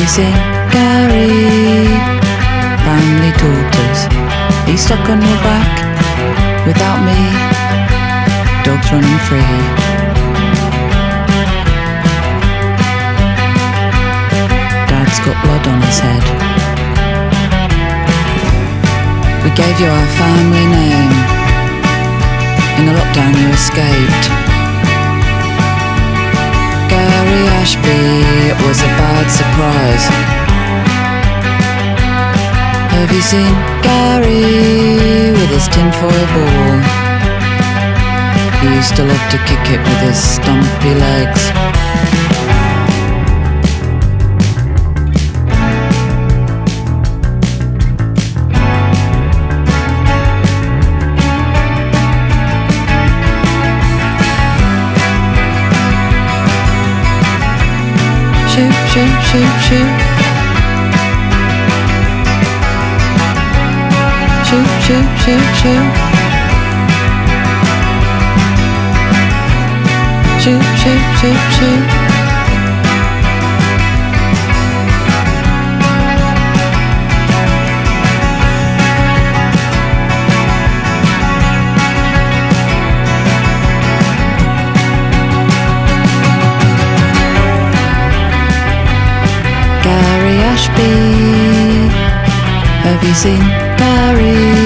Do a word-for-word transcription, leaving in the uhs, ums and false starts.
seen Gary? Family daughters, he's stuck on your back without me. Dogs running free. Dad's got blood on his head. We gave you our family name. In the lockdown you escaped. Gary Ashby, it was a bad surprise. Have you seen Gary with his tinfoil ball? He used to love to kick it with his stumpy legs. Shoot, shoot, shoot, shoot. Shoot, shoot, shoot, shoot. Shoot, shoot, shoot, shoot. Gary Ashby, have you seen Gary?